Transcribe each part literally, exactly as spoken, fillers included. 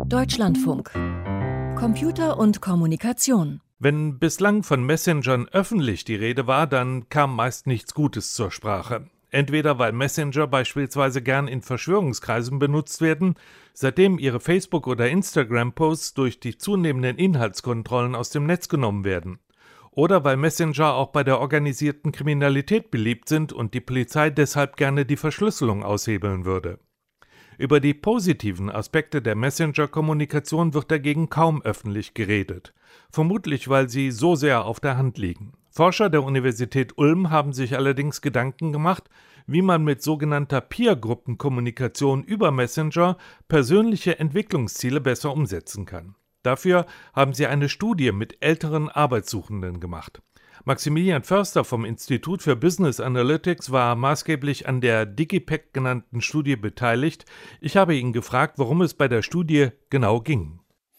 Deutschlandfunk. Computer und Kommunikation. Wenn bislang von Messengern öffentlich die Rede war, dann kam meist nichts Gutes zur Sprache. Entweder weil Messenger beispielsweise gern in Verschwörungskreisen benutzt werden, seitdem ihre Facebook- oder Instagram-Posts durch die zunehmenden Inhaltskontrollen aus dem Netz genommen werden. Oder weil Messenger auch bei der organisierten Kriminalität beliebt sind und die Polizei deshalb gerne die Verschlüsselung aushebeln würde. Über die positiven Aspekte der Messenger-Kommunikation wird dagegen kaum öffentlich geredet. Vermutlich, weil sie so sehr auf der Hand liegen. Forscher der Universität Ulm haben sich allerdings Gedanken gemacht, wie man mit sogenannter Peer-Gruppenkommunikation über Messenger persönliche Entwicklungsziele besser umsetzen kann. Dafür haben sie eine Studie mit älteren Arbeitssuchenden gemacht. Maximilian Förster vom Institut für Business Analytics war maßgeblich an der DigiPack genannten Studie beteiligt. Ich habe ihn gefragt, worum es bei der Studie genau ging.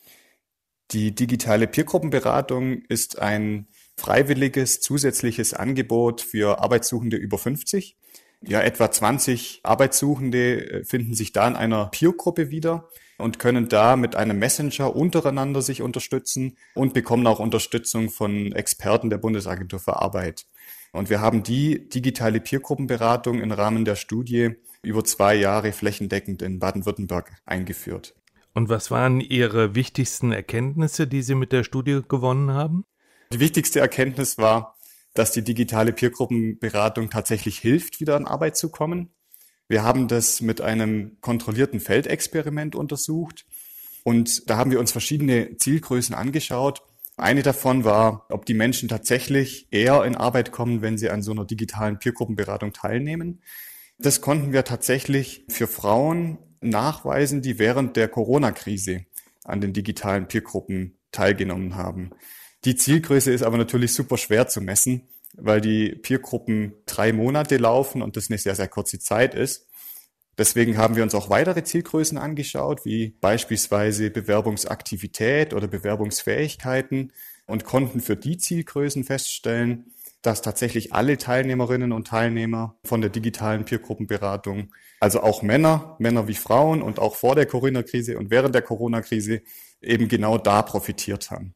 Die digitale Peergruppenberatung ist ein freiwilliges zusätzliches Angebot für Arbeitssuchende über fünfzig. Ja, etwa zwanzig Arbeitssuchende finden sich da in einer Peergruppe wieder und können da mit einem Messenger untereinander sich unterstützen und bekommen auch Unterstützung von Experten der Bundesagentur für Arbeit. Und wir haben die digitale Peergruppenberatung im Rahmen der Studie über zwei Jahre flächendeckend in Baden-Württemberg eingeführt. Und was waren Ihre wichtigsten Erkenntnisse, die Sie mit der Studie gewonnen haben? Die wichtigste Erkenntnis war, dass die digitale Peergruppenberatung tatsächlich hilft, wieder an Arbeit zu kommen. Wir haben das mit einem kontrollierten Feldexperiment untersucht und da haben wir uns verschiedene Zielgrößen angeschaut. Eine davon war, ob die Menschen tatsächlich eher in Arbeit kommen, wenn sie an so einer digitalen Peergruppenberatung teilnehmen. Das konnten wir tatsächlich für Frauen nachweisen, die während der Corona-Krise an den digitalen Peergruppen teilgenommen haben. Die Zielgröße ist aber natürlich super schwer zu messen, weil die Peergruppen drei Monate laufen und das eine sehr, sehr kurze Zeit ist. Deswegen haben wir uns auch weitere Zielgrößen angeschaut, wie beispielsweise Bewerbungsaktivität oder Bewerbungsfähigkeiten und konnten für die Zielgrößen feststellen, dass tatsächlich alle Teilnehmerinnen und Teilnehmer von der digitalen Peergruppenberatung, also auch Männer, Männer wie Frauen und auch vor der Corona-Krise und während der Corona-Krise eben genau da profitiert haben.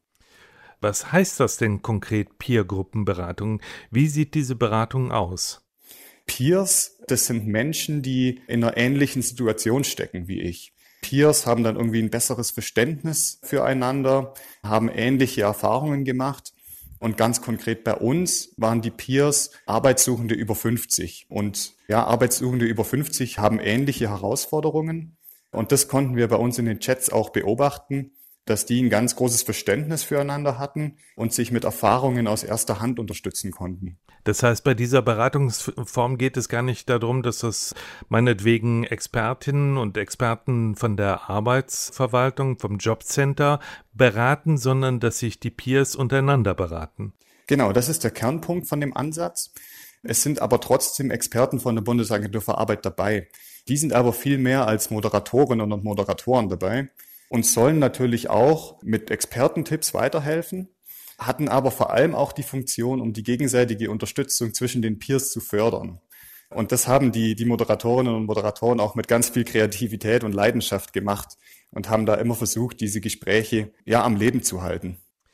Was heißt das denn konkret, Peer-Gruppenberatung? Wie sieht diese Beratung aus? Peers, das sind Menschen, die in einer ähnlichen Situation stecken wie ich. Peers haben dann irgendwie ein besseres Verständnis füreinander, haben ähnliche Erfahrungen gemacht. Und ganz konkret bei uns waren die Peers Arbeitssuchende über fünfzig. Und ja, Arbeitssuchende über fünfzig haben ähnliche Herausforderungen. Und das konnten wir bei uns in den Chats auch beobachten, dass die ein ganz großes Verständnis füreinander hatten und sich mit Erfahrungen aus erster Hand unterstützen konnten. Das heißt, bei dieser Beratungsform geht es gar nicht darum, dass das meinetwegen Expertinnen und Experten von der Arbeitsverwaltung, vom Jobcenter beraten, sondern dass sich die Peers untereinander beraten. Genau, das ist der Kernpunkt von dem Ansatz. Es sind aber trotzdem Experten von der Bundesagentur für Arbeit dabei. Die sind aber viel mehr als Moderatorinnen und Moderatoren dabei und sollen natürlich auch mit Expertentipps weiterhelfen, hatten aber vor allem auch die Funktion, um die gegenseitige Unterstützung zwischen den Peers zu fördern. Und das haben die, die Moderatorinnen und Moderatoren auch mit ganz viel Kreativität und Leidenschaft gemacht und haben da immer versucht, diese Gespräche ja am Leben zu halten.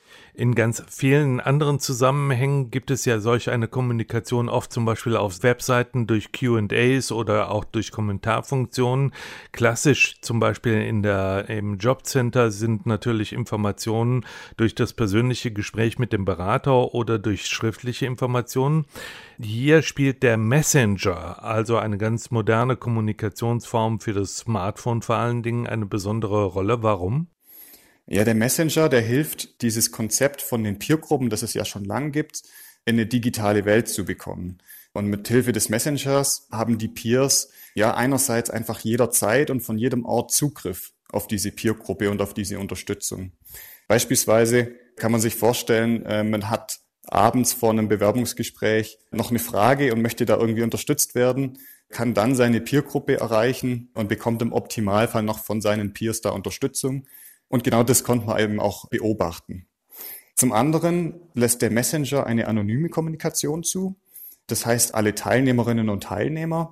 In ganz vielen anderen Zusammenhängen gibt es ja solch eine Kommunikation oft zum Beispiel auf Webseiten durch Q and A's oder auch durch Kommentarfunktionen. Klassisch zum Beispiel in der, im Jobcenter sind natürlich Informationen durch das persönliche Gespräch mit dem Berater oder durch schriftliche Informationen. Hier spielt der Messenger, also eine ganz moderne Kommunikationsform für das Smartphone vor allen Dingen, eine besondere Rolle. Warum? Ja, der Messenger, der hilft, dieses Konzept von den Peergruppen, das es ja schon lange gibt, in eine digitale Welt zu bekommen. Und mit Hilfe des Messengers haben die Peers ja einerseits einfach jederzeit und von jedem Ort Zugriff auf diese Peergruppe und auf diese Unterstützung. Beispielsweise kann man sich vorstellen, man hat abends vor einem Bewerbungsgespräch noch eine Frage und möchte da irgendwie unterstützt werden, kann dann seine Peergruppe erreichen und bekommt im Optimalfall noch von seinen Peers da Unterstützung. Und genau das konnte man eben auch beobachten. Zum anderen lässt der Messenger eine anonyme Kommunikation zu. Das heißt, alle Teilnehmerinnen und Teilnehmer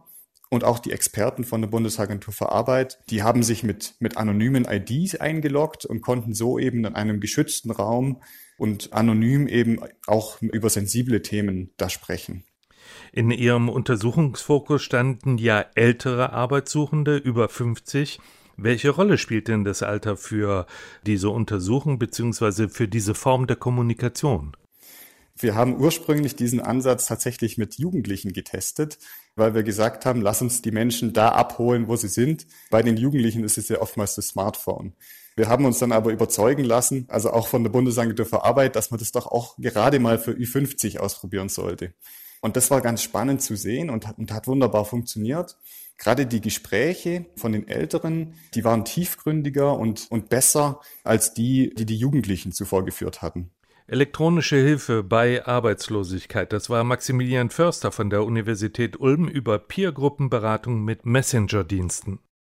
Und auch die Experten von der Bundesagentur für Arbeit, die haben sich mit, mit anonymen I Ds eingeloggt und konnten so eben in einem geschützten Raum und anonym eben auch über sensible Themen da sprechen. In Ihrem Untersuchungsfokus standen ja ältere Arbeitssuchende über fünfzig. Welche Rolle spielt denn das Alter für diese Untersuchung bzw. für diese Form der Kommunikation? Wir haben ursprünglich diesen Ansatz tatsächlich mit Jugendlichen getestet, weil wir gesagt haben, lass uns die Menschen da abholen, wo sie sind. Bei den Jugendlichen ist es ja oftmals das Smartphone. Wir haben uns dann aber überzeugen lassen, also auch von der Bundesagentur für Arbeit, dass man das doch auch gerade mal für Ü fünfzig ausprobieren sollte. Und das war ganz spannend zu sehen und hat, und hat wunderbar funktioniert. Gerade die Gespräche von den Älteren, die waren tiefgründiger und, und besser als die, die die Jugendlichen zuvor geführt hatten. Elektronische Hilfe bei Arbeitslosigkeit, das war Maximilian Förster von der Universität Ulm über Peergruppenberatung mit Messenger-Diensten.